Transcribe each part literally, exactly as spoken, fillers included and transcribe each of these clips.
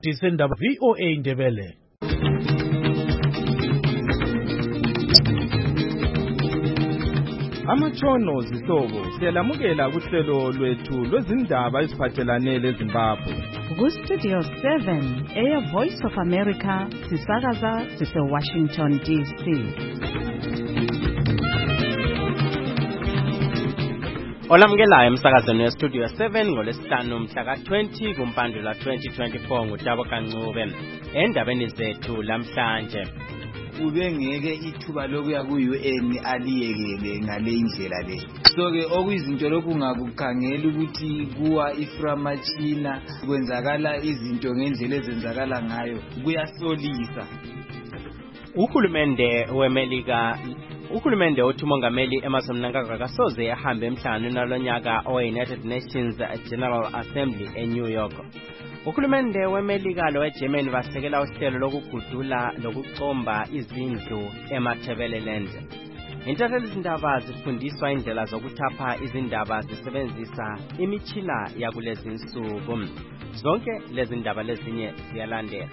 Disendaba V O A Ndebele. Amatshono zihlobo siyalamukela kuhlelo lwethu lwezindaba eziphathelane leZimbabwe. Ku Studio seven, Air Voice of America, sisakaza sise Washington D C. Olamukelayo emsakazweni we Studio seven ngolesihlanu mhla ka twenty kuMpandula twenty twenty-four nguTabo Kancube. Endabeni zethu lamhlanje, ubengeke ithuba lokuya ku-U N aliyekele ngale indlela le. So ke okuyizinto lokhu ngakukhangela ukuthi kuwa iframachina kwenzakala izinto ngendlela ezenzakala ngayo kuyasolisa. Uhulumende weMelika Uhulumende uthi umongameli Emmerson Mnangagwa kasoze ahambe emhlanganweni nalonyaka owe-United Nations General Assembly eNew York. Uhulumende weMelika loweGermany basekela uhlelo lokugudula lokucomba izindlu eMatabeleland. Intatheli zindaba zifundiswa indlela zokuthapha izindaba zisebenzisa imitshina yakulezi insuku. Zonke lezi ndaba lezinye ziyalandela.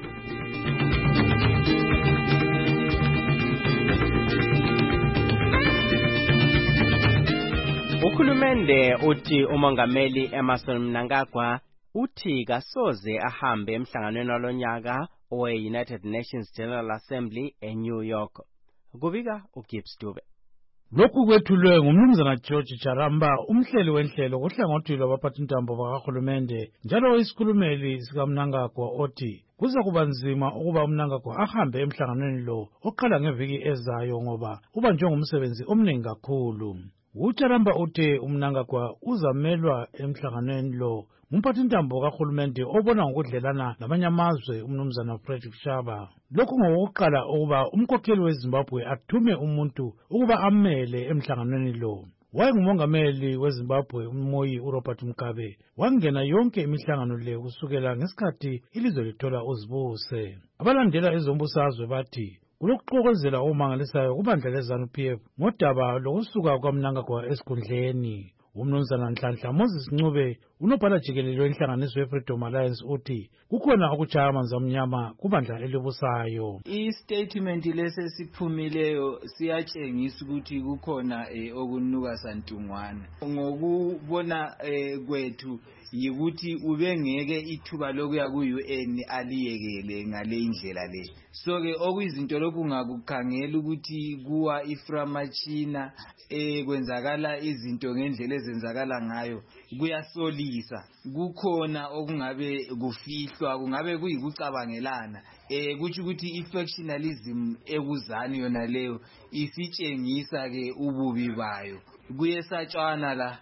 Uhulumende uthi umongameli Emmerson Mnangagwa uthi kasoze ahambe emhlanganweni walonyaka owe-United Nations General Assembly eNew York. Kubika uGibbs Dube. Lokhu kwethulwe ngumnumzana George Charamba, umhleli wenhlelo kohlangothi lwabaphathintambo bakahulumende, njalo isikhulumeli sikaMnangagwa othi kuza kuba nzima ukuba uMnangagwa ahambe emhlanganweni lo oqala ngeviki ezayo ngoba uba njengomsebenzi omningi kakhulu. uCharamba uthe uMnangagwa uzamelwa emhlanganweni lo umphathintambo kahulumende obona ngokudlelana namanye amazwe umnumzana Frederick Shaba. Lokhu ngokuqala ukuba umkhokheli weZimbabwe athume umuntu ukuba amele emhlanganweni lo. Wayengumongameli weZimbabwe uMoyi uRobert Mugabe wangena yonke imihlangano le kusukela ngesikhathi ilizwe lithola uzibuse. Abalandela ezombusazwe bathi kulokuxokozela omangalisayo kubandla leZANU-P F ngodaba lokusuka kwaMnangagwa esikhundleni. Umnumzana Nhlanhla Moses Ncube unobhala jikelele wenhlanganiso yeFreedom Alliance uthi kukhona ukutshaya amanzi amnyama kubandla elibusayo. I-statement lesesiphumileyo siyatshengisa ukuthi kukhona okunuka santungwana. Ngokubona kwethu yikuthi ubengeke ithuba lokuya ku-U N aliyekele ngale indlela le. So ke okuyizinto lokhu ngakukhangela ukuthi kuwa iframachina kwenzakala izinto ngendlela ezenzakala ngayo kuyasolisa. Kukhona okungabe kufihlwa, kungabe kuyikucabangelana. Eh kuthi ukuthi ifactionalism ekuzani yona leyo isitshengisa ke ububi bayo. Kuyesatshwana la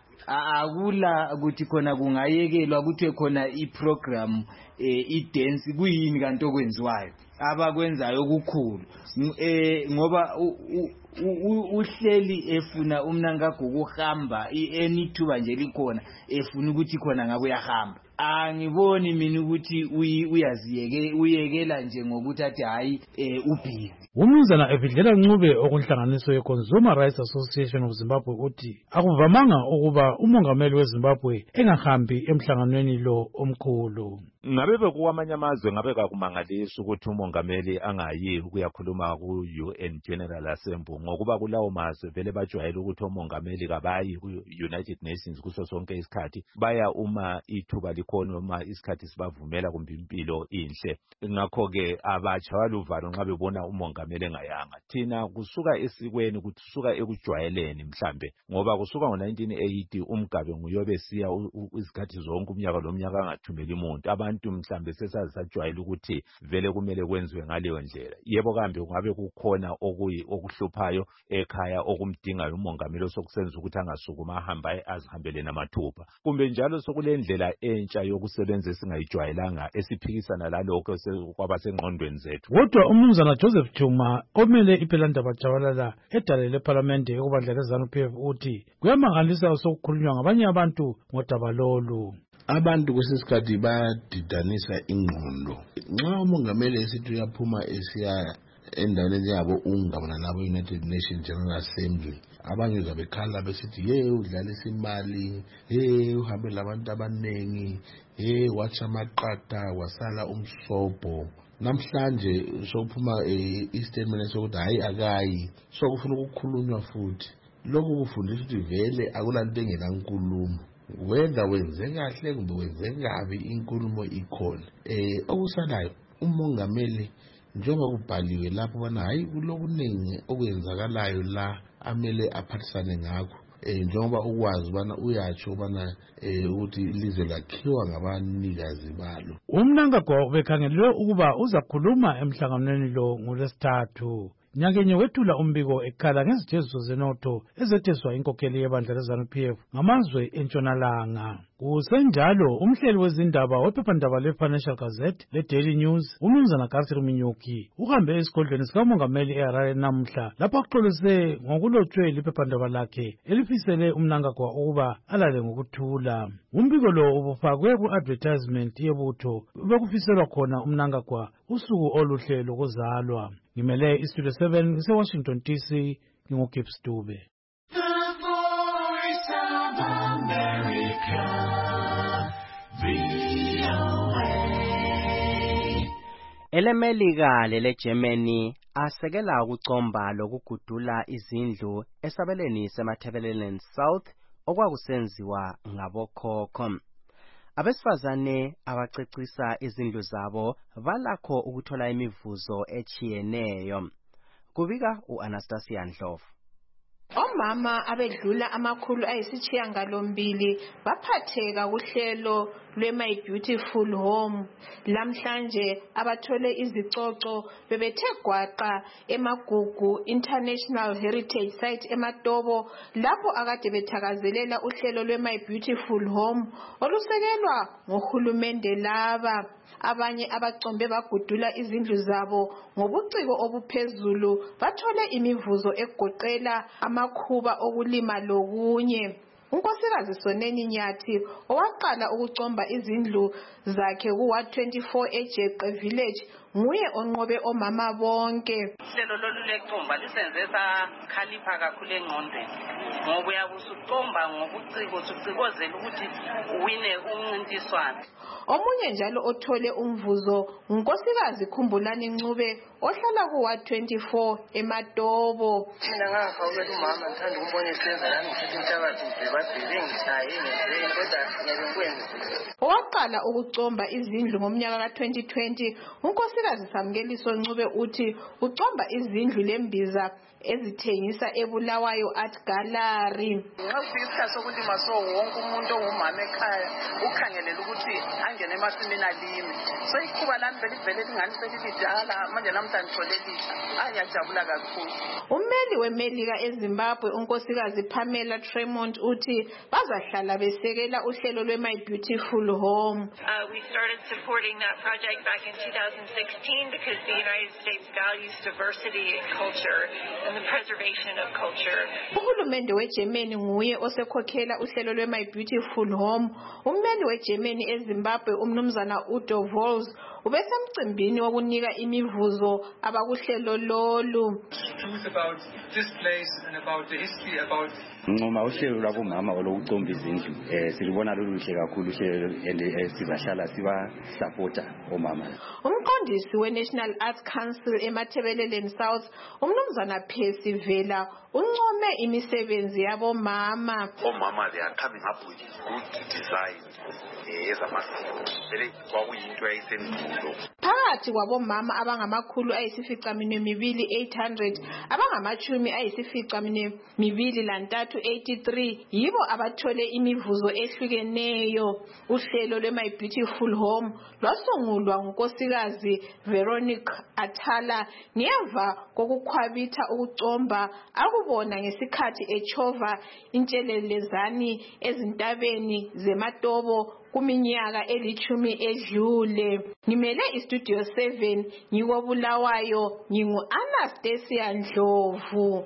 akula ukuthi khona kungayekelwa ukuthi khona iprogram i-dance kuyini kanti okwenziwayo abakwenzayo okukhulu eh ngoba uhleli efuna uMnangagwa ukuhamba enithuba nje likhona efuna ukuthi khona ngakuyahamba. Angiboni mina ukuthi uyaziyeke uyekela nje ngokuthi athi hayi ubhizi. Umnumzana Evidlela Ncube okunhlanganiso ye-Consumer Rights Association of Zimbabwe uthi akuvamanga ukuba umongameli weZimbabwe engahambi emhlanganweni lo omkhulu. Ngabe bekuwamanye amazwe ngabe kakumangalisa ukuthi umongameli angayi ukuyakhuluma ku-U N General Assembly ngokuba kulawo mazwe vele bajwayele ukuthi omongameli kabayi ku-United Nations kuso sonke isikhathi, baya uma ithuba likhona uma isikhathi sibavumela kumbe impilo inhle. Ngakho-ke abajwayele luvalo nxa bebona umongameli engayanga. Thina kusuka esikweni kusuka ekujwayeleni mhlambe ngoba kusuka ngo-nineteen eighty uMgabe nguyobe siya isikhathi zonke umnyaka lomnyaka angathumeli umuntu. Abantu mhlambe sesazajwayele ukuthi vele kumele kwenziwe ngaleyo ndlela. Yebo kambe kungabe kukhona okuyi okuhluphayo ekhaya okumdingayo umongameli sokusenza ukuthi angasukuma ahamba azihambele namathuba. Kumbe njalo sokulendlela entsha yokusebenza esingayijwayelanga esiphikisana lalokho kwabasengqondweni zethu. Kodwa umnumzana Joseph Chuma omele iPhelandaba Jabalala edale leParliament ekubandla leZANU-P F uthi kuyamangalisa sokukhulunywa ngabanye abantu ngodaba lolu. Abantu kwesikhathi bayadidanisa ingqondo. Nxa umongameli esithi uyaphuma esiya endaweni yabo ungabona nabo United Nations General Assembly, abanye zabekhala besithi ye udlalisa imali, ye uhambe labantu abanengi, hey watsha amaqata wasala umsobho. Namhlanje sokuphuma i-statement sokuthi hayi akayi, so kufuna ukukhulunywa futhi. Lokhu kufundisa ukuthi vele akulanto engenankulumo, whether wenze kahle kumbe wenze kabi inkulumo ikhona. Eh okusalayo umongameli njengoba kubhaliwe lapho bona hayi kulokuningi okwenzakalayo la amele aphathisane ngakho. Eh njengoba ukwazi bana uyatsho ubana eh ukuthi ilizwe lakhiwa ngabanikazi balo. Umnangagwa ubekhangelwe ukuba uzakhuluma emhlanganweni lo ngolwesithathu. Nyakenye wethula umbiko ekhala ngezijeziso zenotho ezetheswa inkokheli yebandla le-ZANU-P F ngamazwe entshonalanga. Kusenjalo umhleli wezindaba wephephandaba le-Financial Gazette le-Daily News uMnumzana Gasri Minyuki uhambe esigodlweni sikamongameli eHarare namuhla lapho axolise ngokulotshwe liphephandaba lakhe elifisele umnangagwa ukuba alale ngokuthula. Umbiko lo ubufakwe ku-advertisement yebutho bekufiselwa khona umnangagwa usuku oluhle lokuzalwa. Ngimele iStudio seven ngise-Washington D C, nginguGibbs Dube. The Voice of America, V O A. Elemelika lele-Germany asekela ukucomba lokugudula izindlu esabeleni seMatabeleland South okwakusenziwa ngabokhokho. Abesifazane abacecisa izindlu zabo balakho ukuthola imivuzo echiyeneyo. Kubika uAnastasia Ndlovu. Omama abedlula amakhulu ayisishiyangalombili baphatheka kuhlelo lwe-My Beautiful Home. Lamhlanje abathole izicoco bebethe gwaqa eMagugu International Heritage Site eMatobo lapho akade bethakazelela uhlelo lwe-My Beautiful Home olusekelwa ngohulumende laba. Abanye abacombe bagudula izindlu zabo ngobuciko obuphezulu bathole imivuzo egoqela amakhuba okulima lokunye. Unkosikazi Soneni Nyathi owaqala ukucomba izindlu zakhe ku-Ward twenty-four eJeqe Village nguye onqobe omama bonke. Ihlelo lolu lecomba lisenze sakhalipha kakhulu engqondweni ngoba uyabusucomba ngobuciko usucikozela ukuthi uwine umncintiswano. Omunye njalo othole umvuzo unkosikazi Khumbulani Ncube ohlala ku-Ward twenty-four eMatobo. Mina ngahawulela umama ngithanda ukubona isenza nami ngithi umhlabathi ngibabhile ngishaye ngenzeni kodwa ngiyakwenza. Owaqala ukucomba izindlu ngomnyaka ka twenty twenty unkosikazi Samkeliso Ncube uthi ucomba izindlu lembiza ezithengisa eBulawayo Art Gallery. Nxa kufika isikhathi sokulima so wonke umuntu ongumama ekhaya ukhangelela ukuthi angene emasimini alime. So ikhuba lami belivele lingani selilidala manje namhlanje ngithole lisha. Ayajabula kakhulu. Ummeli weMelika eZimbabwe unkosikazi Pamela Tremont uthi bazahlala besekela uhlelo lwe-My Beautiful Home. Uh, we started supporting that project back in two thousand sixteen because the United States values diversity in culture and the preservation of culture. Uhulumende weGermany nguye osekhokhela uhlelo lwe-My Beautiful Home. Ummeli weGermany eZimbabwe umnumzana Udo Vols ubesemcimbini wokunika imivuzo abakuhlelo lolu. About this place and about the history about Ngoma uhlelo lwabomama olokucomba izindlu eh silibona loluhle kakhulu uhlelo and sizahlala siba supporter omama. Umqondisi we-National Arts Council eMatabeleland South umnumzana Percy Vela uncome imisebenzi yabomama. Omama they are coming up with good design ezamasiko vele kwakuyinto yayisendulo. Phakathi kwabomama abangamakhulu ayisificaminwe mibili eight hundred abangamachumi ayisificaminwe mibili lantathu eighty-three yibo abathole imivuzo ehlukeneyo. Uhlelo lwe-My Beautiful Home lwasungulwa ngunkosikazi Veronica Athala ngemva kokukhwabitha ukucomba akubona ngesikhathi echova intshelelezani ezintabeni zeMatobo kuminyaka elithumi edlule. Ngimele iStudio seven ngikobulawayo ngingu-Anastasia Ndlovu.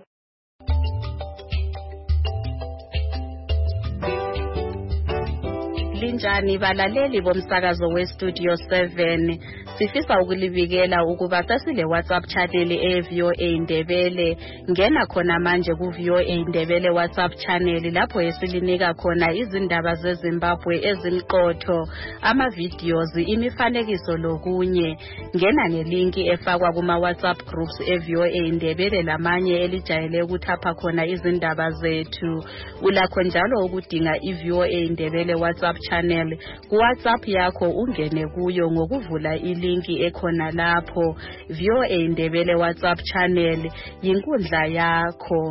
linjani balaleli bomsakazo westudio seven. Sifisa ukulibikela ukuba sasile WhatsApp channel e-V O A Ndebele. Ngena khona manje ku-V O A Ndebele WhatsApp channel lapho esilinika khona izindaba zeZimbabwe ezimqotho, ama-videos, imifanekiso lokunye. Ngena ngelinki efakwa kuma-WhatsApp groups e-V O A Ndebele lamanye elijayele ukuthapha khona izindaba zethu. Ulakho njalo ukudinga i-V O A Ndebele WhatsApp channel ku WhatsApp yakho, ungene kuyo ngokuvula ilinki ekhona lapho. V O A Ndebele WhatsApp channel yinkundla yakho.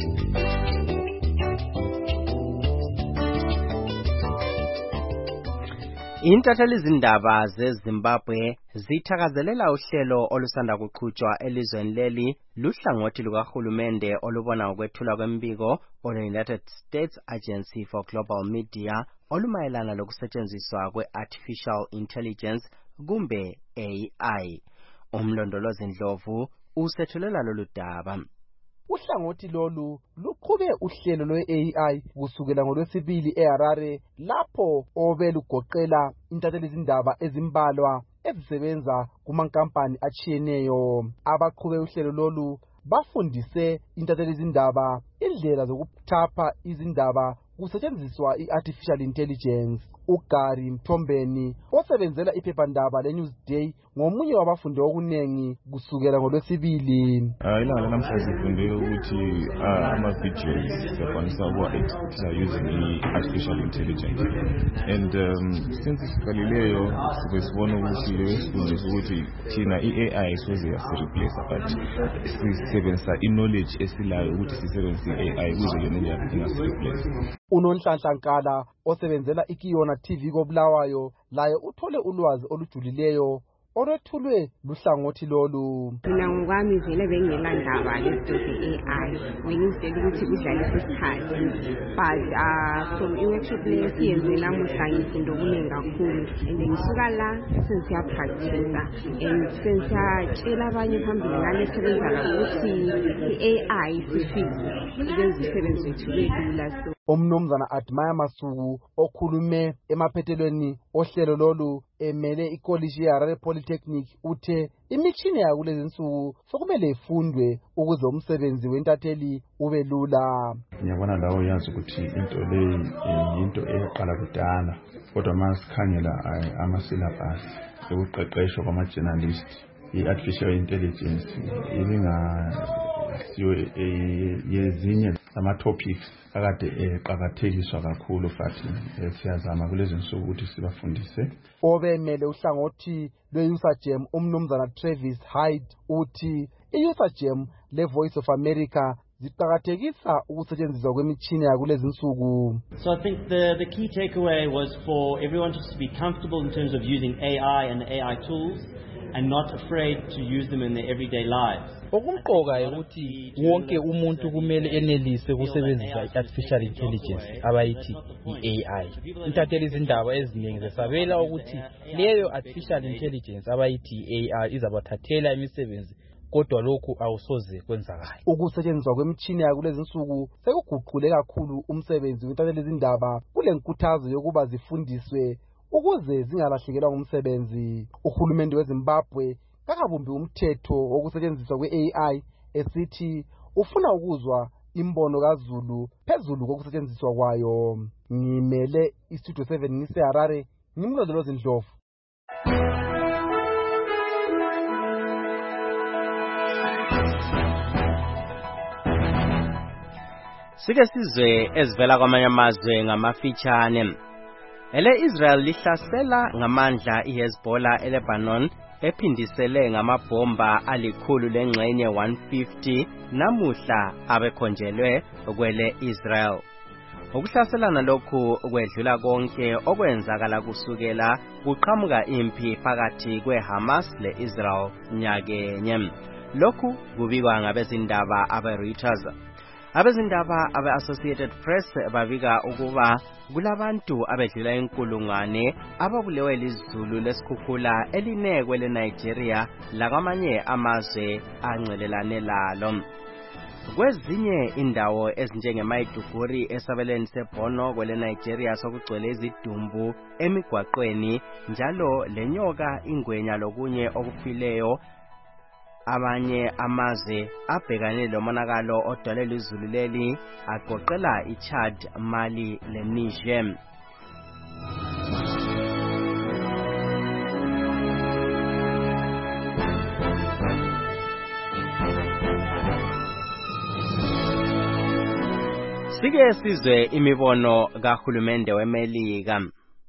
Intatheli izindaba zeZimbabwe zithakazelela uhlelo olusanda kuqhutshwa elizweni leli luhlangothi lukahulumende olubona ukwethula kwembiko olwe-United States Agency for Global Media olumayelana lokusetshenziswa kwe-Artificial Intelligence kumbe A I. Umlondolozi Ndlovu usethulela lolu daba. Uhlangothi lolu luqhube uhlelo lwe-A I kusukela ngolwesibili eHarare lapho obelugoqela intatheli izindaba ezimbalwa ezisebenza kumankampani achiyeneyo. Abaqhube uhlelo lolu bafundise intatheli izindaba indlela zokuthapha izindaba kusetshenziswa i-Artificial Intelligence. uGary Mthombeni osebenzela iphephandaba leNewsday ngomunye wabafundi okunengi kusukela ngolwesibili. Ilanga namhlanje sifunde ukuthi ama-videos siyakwanisa ukuwa-edit using i-artificial intelligence, and um, since siqalileyo sibe sibona ukuthi lesifundisa ukuthi thina i-A I soze yasireplace, but sisebenzisa i-knowledge esilayo ukuthi sisebenzise i-A I ukuze yona nje ingasireplace. uNonhlanhla Nkala osebenzela iKiyona T V koBulawayo laye uthole ulwazi olujulileyo olwethulwe luhlangothi lolu. Mina ngokwami vele bengelandaba lezinto ze-A I ngiyizitshela ukuthi kudlalisa isikhathi, but uh, from i-workshop leyo siyenze namuhla ngifunde okuningi kakhulu, and ngisuka la sensiyapractice and sensiyatshela abanye phambili ngale sebenzala ukuthi i-A I sifike ukwenza umsebenzi wethu lula. Umnumzana Admire Masuku okhulume emaphethelweni ohlelo lolu emele ikoliji yeHarare Polytechnic uthe imitshini yakulezi insuku sokumele ifundwe ukuze umsebenzi wentatheli ube lula. Ngiyabona lawo yazi ukuthi into leyi into eqala kudala, kodwa masikhangela ama-syllabus sokuqeqeshwa kwama-journalist, i-artificial intelligence ibinga siyo yezinye ama-topics akade eqakathekiswa kakhulu, futhi siyazama kulezi nsuku ukuthi sibafundise. Obemele uhlangothi lwe-USAGEM umnumzana Travis Hyde uthi i-USAGEM le-Voice of America ziqakathekisa ukusetshenziswa kwemitshini yakulezi nsuku. So I think the the key takeaway was for everyone to be comfortable in terms of using A I and A I tools and not afraid to use them in their everyday lives. Okumqoka ukuthi wonke umuntu kumele enelise ukusebenzisa i-artificial intelligence abayithi i-A I. Intatheli izindaba eziningi zesabela ukuthi leyo artificial intelligence abayithi i-A I izabathathela imisebenzi, kodwa lokhu awusoze kwenzakala. Ukusetshenziswa kwemitshini yakulezi nsuku sekuguqule kakhulu umsebenzi wentatheli izindaba kule nkuthazo yokuba zifundiswe ukuze zingalahlekelwa ngumsebenzi. Uhulumende weZimbabwe kakabumbi umthetho wokusetshenziswa kwe-A I esithi ufuna ukuzwa imbono kaZulu phezulu kokusetshenziswa kwayo. Ngimele iStudio seven ngiseHarare, ngimlondolozi Ndlovu. Sike sizwe ezivela kwamanye amazwe ngamafitshane. Ele Israel lihlasela ngamandla iHezbollah eLebanon ephindisele ngamabomba alikhulu lengxenye one fifty namuhla abekhonjelwe kwele Israel. Ukuhlaselana lokhu kwedlula konke okwenzakala kusukela kuqhamuka impi phakathi kweHamas leIsrael nyakenye. Lokhu kubikwa ngabezindaba abeReuters. Abezindaba abe-Associated Press babika ukuba kulabantu abedlula inkulungwane ababulewe lizulu lesikhukhula elinekwe leNigeria lakwamanye amazwe ancelelane lalo. Kwezinye indawo ezinjengemaiduguri esabelweni seBorno kwele Nigeria sokugcwele izidumbu emigwaqweni njalo lenyoka ingwenya lokunye okufileyo. Abanye amazwe abhekane lomonakalo odalela izulu leli agoqela iChad, Mali leNiger. Sike sizwe imibono kahulumende weMelika.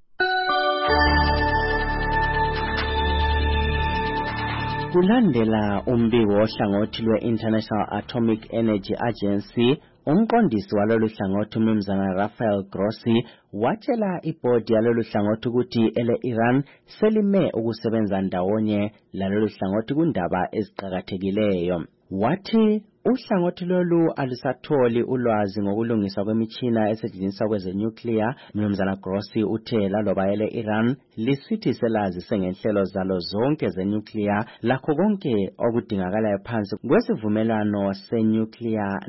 Kulandela umbiko ohlangothi lwe-International Atomic Energy Agency, umqondisi walolu hlangothi uMnumzana Rafael Grossi watshela ibhodi yalolu hlangothi ukuthi ele-Iran selime ukusebenza ndawonye lalolu hlangothi kundaba eziqhakathekileyo. Wathi uhlangothi lolu alisatholi ulwazi ngokulungiswa kwemitshina esetshenziswa kwezenuclear. Mnumzana Grossi uthe laloba ele-Iran lisithi selazi sengenhlelo zalo zonke zenuclear lakho konke okudingakalayo phansi kwesivumelwano seNuclear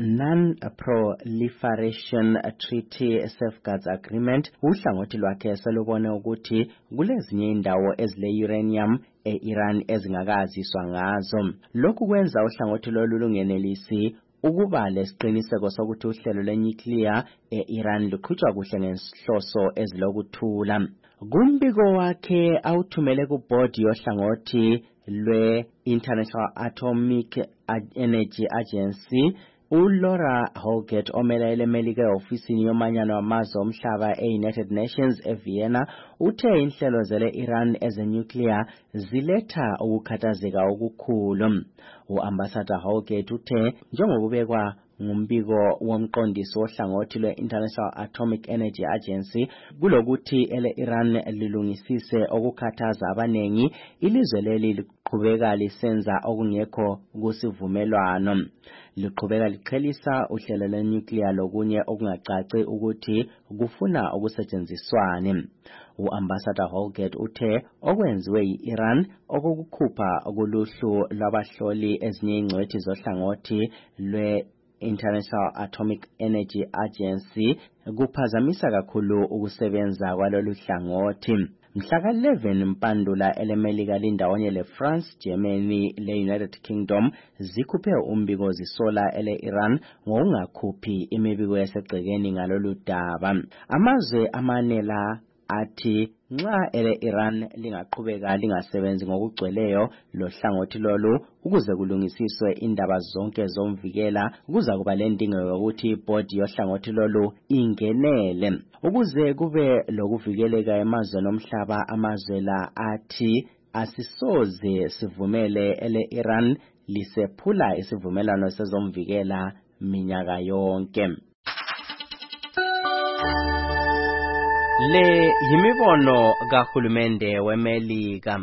Non-Proliferation Treaty Safeguards Agreement, uhlangothi lwakhe selubone ukuthi kulezinye indawo ezile-uranium e-Iran ezingakaziswa ngazo. Lokhu kwenza uhlangothi lolu lungenelisi ukuba lesiqiniseko sokuthi uhlelo lwenuclear e-Iran luqhutshwa kuhle ngenhloso ezilokuthula. Kumbiko wakhe awuthumele kubhodi yohlangothi lwe-International Atomic Energy Agency, uLaura Holgate omele elemelika eofisini yomanyano wamazwe omhlaba e-United Nations eVienna uthe inhlelo zele-Iran ezenuclear ziletha ukukhathazeka okukhulu. U-Ambassador Holgate uthe njengokubekwa ngumbiko womqondisi wohlangothi lwe-International Atomic Energy Agency kulokuthi ele-Iran lilungisise okukhathaza abanengi, ilizwe leli liqhubeka lisenza okungekho kusivumelwano. Liqhubeka liqhelisa uhlelo lwenuclear lokunye okungacaci ukuthi kufuna ukusetshenziswane. U-Ambassador Holgate uthe okwenziwe yi-Iran okukukhupha kuluhlu lwabahloli ezinye ingcwethi zohlangothi lwe International Atomic Energy Agency kuphazamisa kakhulu ukusebenza kwalolu hlangothi. Mhlaka eleven Mpandula elemelika lindawonye le-France, Germany le-United Kingdom zikhuphe umbiko zisola ele-Iran ngokungakhuphi imibiko yasegcekeni ngalolu daba. Amazwe amane la athi nxa ele-Iran lingaqhubeka lingasebenzi ngokugcweleyo lohlangothi lolu ukuze kulungisiswe indaba zonke zomvikela, kuza kuba lendingeko yokuthi ibhodi yohlangothi lolu ingenele ukuze kube lokuvikeleka emazweni omhlaba. Amazwe la athi asisoze sivumele ele-Iran lisephula isivumelwano sezomvikela minyaka yonke. Le yimibono kahulumende weMelika.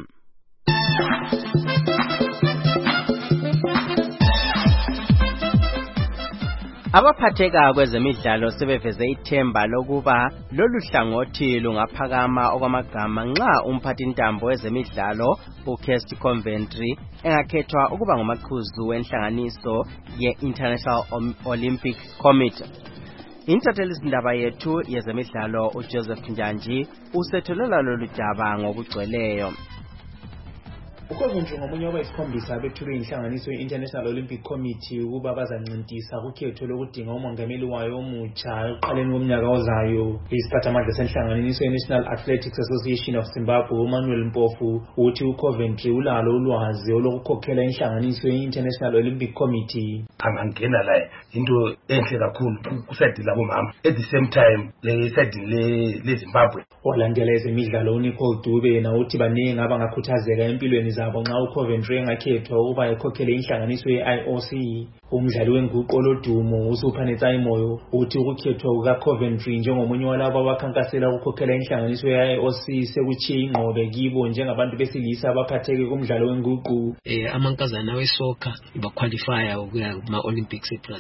Abaphatheka kwezemidlalo sebeveze ithemba lokuba lolu hlangothi lungaphakama okwamagama nxa umphathintambo wezemidlalo uKirsty Coventry engakhethwa ukuba ngumaqhuzu wenhlanganiso ye-International Olympic Committee. Intathelizindaba yethu yezemidlalo uJoseph Njanji usetholela lolu daba ngokugcweleyo. uCoventry ngomunye wabayisikhombisa bethulwe inhlanganiso ye-International Olympic Committee ukuba bazancintisa kukhetho lokudinga umongameli wayo omutsha ekuqaleni komnyaka ozayo. Isiphathamandla senhlanganiso ye-National Athletics Association of Zimbabwe uManuel Mpofu uthi uCoventry ulalo ulwazi olokukhokhela inhlanganiso ye-International Olympic Committee. Angangena la into enhle kakhulu kusayidi labomama at the same time le side le leZimbabwe. Walandela ezemidlalo uNicole Dube na uthi baningi abangakhuthazeka empilweni zabo nxa uCoventry engakhethwa ukuba ekhokhele inhlanganiso ye-I O C. Umdlali wenguqu olodumo uSuphanetsai Moyo uthi ukukhethwa kukaCoventry njengomunye walabo abakhankasela ukukhokhela inhlanganiso ye-I O C sekuchiye ingqobe kibo njengabantu besilisa abaphatheke kumdlalo wenguqu. Eh amankazana wesoka baqualifya ukuya kuma Olympics eBrazil.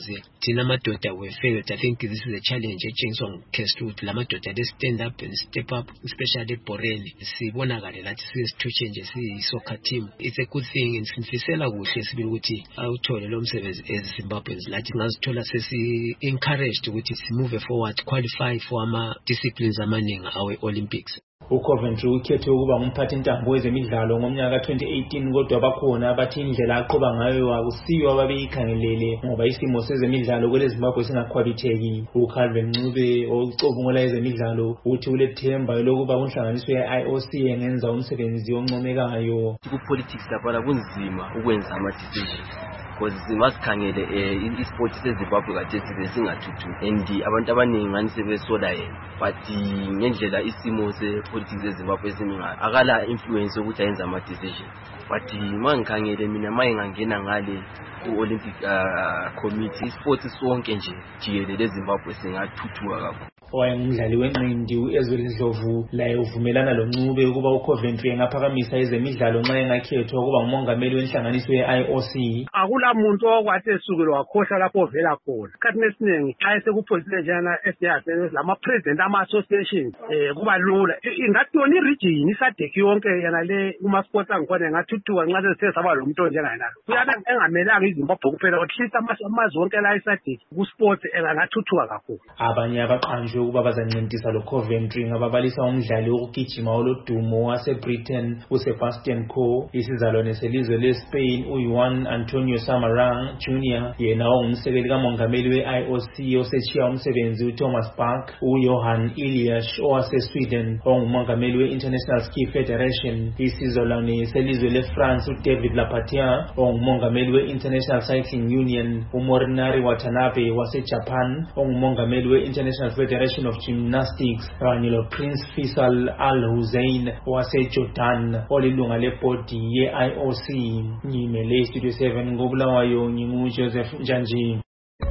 thina amadoda we failed. I think this is a challenge etshengisa ngukhestu ukuthi la madoda le stand up and step up, especially eBoreni sibonakale lathi sisithutshe nje siyi-soccer team. It's a good thing and sinifisela kuhle sibili ukuthi awuthole lo msebenzi eZimbabweans lathi ngazithola sesi-encouraged ukuthi si-move forward, qualify for ama-disciplines amaningi awe-Olympics. uCoventry ukhethe ukuba ngumphathintambo wezemidlalo ngomnyaka twenty eighteen kodwa bakhona abathi indlela aqoba ngayo akusiyo ababeyikhangelele ngoba isimo sezemidlalo kwele Zimbabwe singakhwabitheki. uCalvin Ncube ocubungula ezemidlalo uthi ulethemba lokuba unhlanganiso ye-I O C yengenza umsebenzi oncomekayo. Ku-politics lapha kunzima ukwenza ama-decisions because masikhangele i-sport seZimbabwe kade sibe singathuthuki and abantu abaningi ngani sebesola yena but ngendlela isimo se-politics eZimbabwe simingayo akala influence ukuthi ayenza ama-decision but mangikhangele mina mayengangena ngale ku-Olympic uh, committee isports sonke nje jikelele eZimbabwe singathuthuka kakhulu. owayengumdlali wenqindi uEzweli Ndlovu laye uvumelana lo Ncube ukuba uCoventry engaphakamisa ezemidlalo nxa engakhethwa ukuba ngumongameli wenhlanganiso ye-I O C. Akula muntu okwathi esukile wakhohlwa lapho ovela khona. Isikhathi esiningi xa esekupholisile njana S D S lama president ama associations eh kuba lula. Ingathi yona i-region isadeki yonke yana le kuma sports angikhona ngathuthuka nxa sesithe saba lo muntu njengana nalo. Kuyana engamelanga iZimbabwe kuphela at least amazwe onke la isadeki ku sports engathuthuka kakhulu. Abanye abaqanjwe ukuba bazancintisa lo Coventry ngababalisa umdlali wokugijima olodumo waseBritain uSebastian Coe, isizalwane selizwe leSpain uJuan Antonio Samarang Junior yena ongumsekeli kamongameli we-I O C osetshiya umsebenzi uThomas Bach, uJohan Elias owaseSweden ongumongameli we-International Ski Federation, isizalwane selizwe leFrance uDavid Lapierre ongumongameli we-International Cycling Union, uMorinari Watanabe waseJapan ongumongameli we-International Federation of Gymnastics kanye lo Prince Faisal Al Hussein waseJordan olilunga lebhodi ye-I O C. Ngimele Studio seven ngobulawayo nginguJoseph Njanji.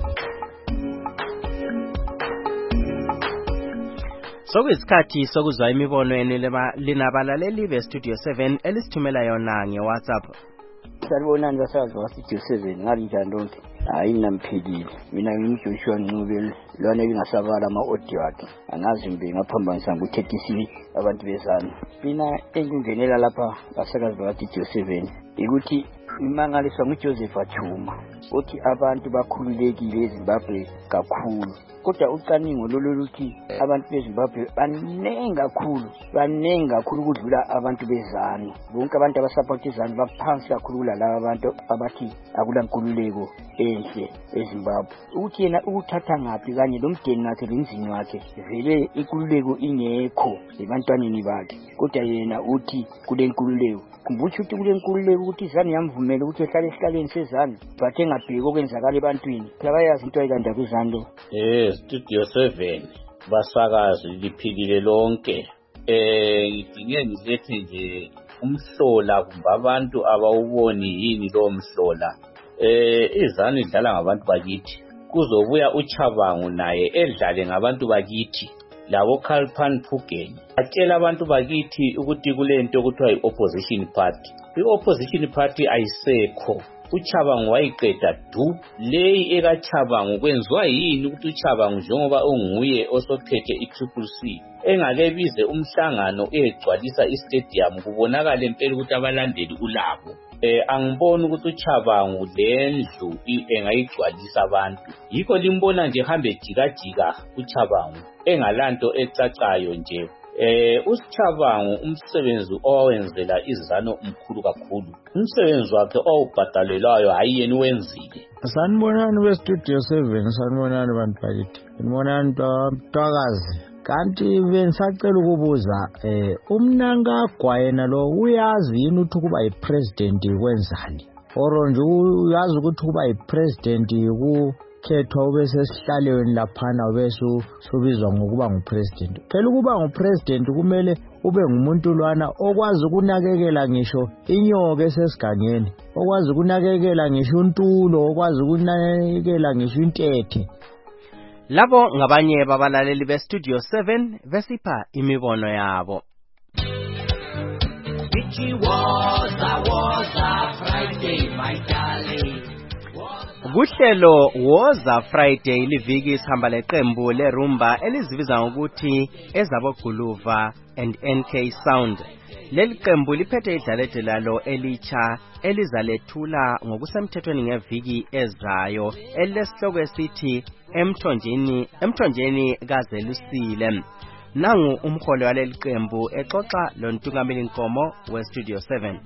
Sokuyisikhathi sokuzwa imibono eneleba linabalaleli be-Studio seven elisithumela yona nge-WhatsApp. Sanibonani basazi wa-Studio seven ngalinjani lonke. Hayi namphilile mina ngimJoshua Ncube lona lingasabala ama-audio akhe angazi mbe ngaphambanisa ngo-thirty-six abantu bezana. Mina engingenela lapha basakazi baka-Studio seven ukuthi imangaliswa nguJoseph Achuma uthi abantu bakhululekile eZimbabwe kakhulu kodwa ucaningo lolo luthi abantu beZimbabwe banengi kakhulu banengi kakhulu ukudlula abantu bezana. Bonke abantu abasupporta izana baphansi kakhulu kulaba abantu abathi akula nkululeko enhle eZimbabwe. Uthi yena ukuthatha ngaphi kanye lomdeni wakhe lomzini wakhe vele inkululeko ingekho ebantwaneni bakhe kodwa yena uthi kule nkululeko. Kumbuthi ukuthi kule nkululeko ukuthi izana yamvumela ukuthi ehlale esihlaleni sezana bathe ngabheki okwenzakala ebantwini. Phela bayazi into ayikanda kwizando. Eh Studio seven basakazi liphilile lonke. Eh ngidinge ngilethe nje umhlola kumbe abantu abawuboni yini lo mhlola. Eh izana idlala ngabantu bakithi kuzobuya uChabangu naye edlale ngabantu bakithi labo Kalpan Phugen atshela abantu bakithi ukuthi kulento okuthiwa i-opposition party. I-opposition party ayisekho. uChabangu wayiqeda du leyi ekaChabangu kwenziwa yini ukuthi uChabangu njengoba onguye osophethe i-Triple C engakebize umhlangano egcwalisa istadium kubonakala impela ukuthi abalandeli ulabo. Eh angiboni ukuthi uChabangu lendlu engayigcwalisa abantu yikho limbona nje hambe jikajika uChabangu engalanto ecacayo nje. Eh uSichabangu umsebenzi owenzela izano umkhulu kakhulu. Umsebenzi wakhe owubhadalelwayo hayi yena wenzile. Sanibonani we-Studio seven sanibonani bantu bakithi. Sanibonani Twakazi. Kanti bengisacela ukubuza eh uMnangagwa yena lo uyazi yini ukuthi kuba yipresident kwenzani? Oro nje uyazi ukuthi kuba yipresident ku khethwa ubese sihlalweni laphana bese sobizwa ngokuba ngupresident. Phela ukuba ngupresident kumele ube ngumuntu lwana okwazi ukunakekela ngisho inyoka esesigangeni, okwazi ukunakekela ngisho untulo, okwazi ukunakekela ngisho intethe. Labo ngabanye babalaleli be-Studio seven besipha imibono yabo. Kuhlelo Woza Friday liviki sihamba leqembu lerumba elizibiza ngokuthi ezabo Guluva and N K Sound. Leli qembu liphethe idlalede lalo elicha elizalethula ngokusemthethweni ngeviki ezayo elesihloko esithi emthonjeni emthonjeni kaZelusile. Nangu umholi waleli qembu exoxa lo Ntungameli Nkomo we Studio seven.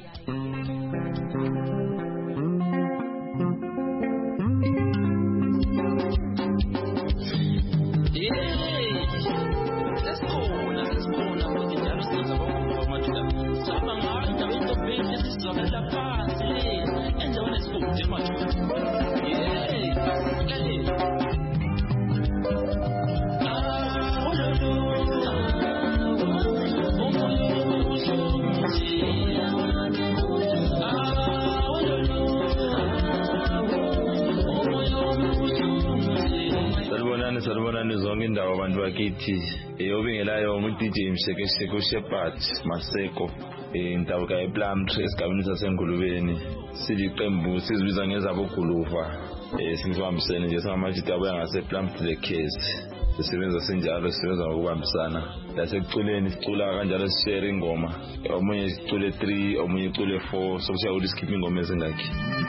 Salibonani zonke indawo abantu bakithi eyobingelayo ngu D J Mshekesheko Shepherd Maseko indabuka ePlumtree esigabeni saseNgulubeni siliqembu sizibiza ngezabo Guluva sizibambisene nje samajita abuya ngase Plumtree case sisebenza senjalo sisebenza ngokubambisana lasekuculeni sicula kanjalo sishare ingoma omunye sicule three omunye icule four so siya uliskip ingoma ezingakhi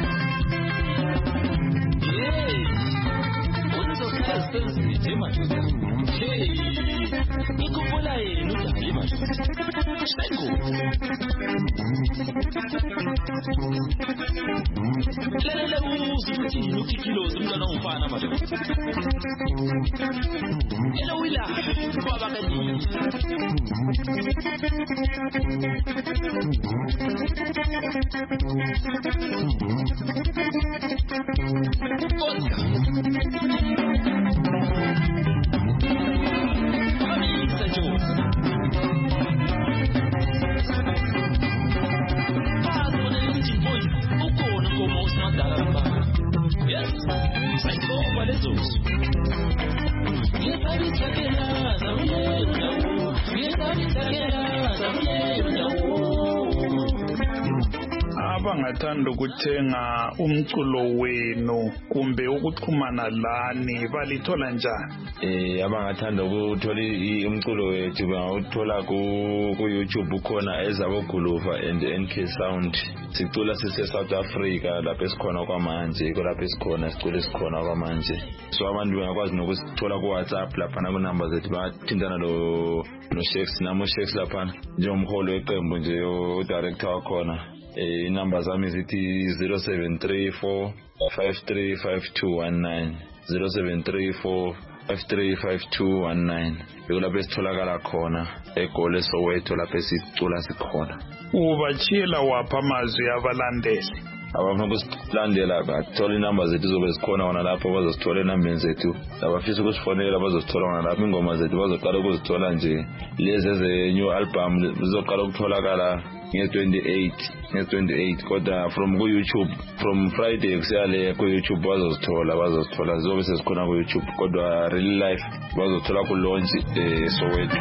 abangathanda ukuthenga umculo wenu kumbe ukuxhumana lani balithola njani? Eh abangathanda ukuthola umculo wethu bangawuthola ku YouTube khona ezabo Guluva and N K Sound. Sicula sise South Africa lapho esikhona kwamanje lapho esikhona sicula esikhona kwamanje. So abantu bangakwazi nokusithola ku WhatsApp lapha na ku number zethu bathintana lo no Shakes namo Shakes lapha njengomholi weqembu nje o director wakhona. Eh number zami zithi zero seven three four five three five two one nine zero seven three four five three five two one nine lapho esitholakala khona eGoli Soweto lapho esicula sikhona. Ubachiyela wapha amazwi abalandeli abafuna ukusilandela bathola inamba zethu zobe zikhona wona lapho bazosithola inamba zethu labafisa ukusifonela bazosithola wona lapho ingoma zethu bazoqala ukuzithola nje lezi eze new album zizoqala ukutholakala nge twenty-eight nge twenty-eight kodwa from ku YouTube from Friday kusiyale ku YouTube bazosithola bazosithola zizobe sezikhona ku YouTube kodwa real life bazothola ku launch eh Soweto.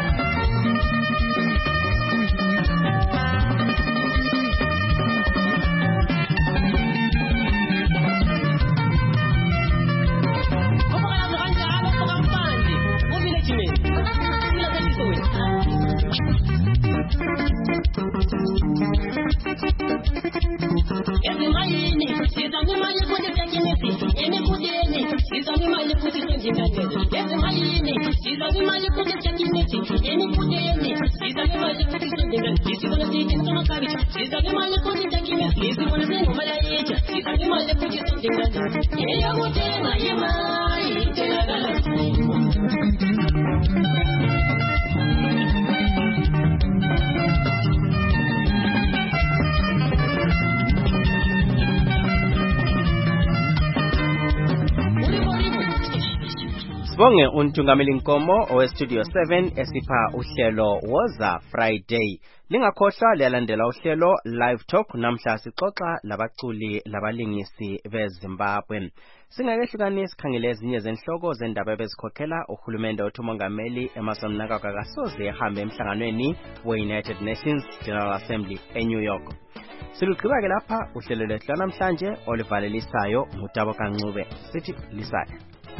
Sibonge untungameli Nkomo owestudio seven esipha uhlelo Woza Friday. Lingakhohlwa liyalandela uhlelo Live Talk namhla sixoxa labaculi labalingisi beZimbabwe. Singakehlukanisi sikhangele ezinye zenhloko zendaba ebezikhokhela uhulumende othumongameli Emmerson Mnangagwa kasoze ehambe emhlanganweni we-United Nations General Assembly eNew York. Silugqiba ke lapha uhlelo lwethu namhlanje olivalelisayo ngutabo kancube sithi lisale.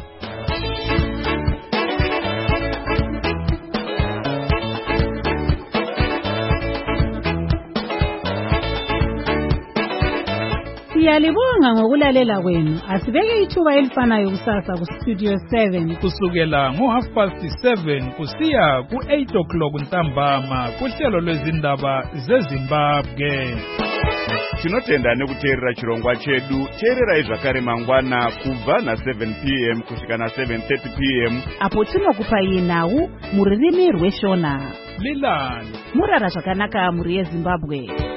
Siyalibonga ngokulalela kwenu. Asibeke ithuba elifanayo kusasa ku Studio seven kusukela ngo half past seven kusiya ku eight o'clock ntambama kuhlelo lwezindaba zeZimbabwe. Tinotenda nekuteerera chirongwa chedu. Teererai zvakare mangwana kubva na seven p m kusvika na seven thirty p m apo tinokupai nhau muririmi rweshona. Lilani murara zvakanaka muri yeZimbabwe.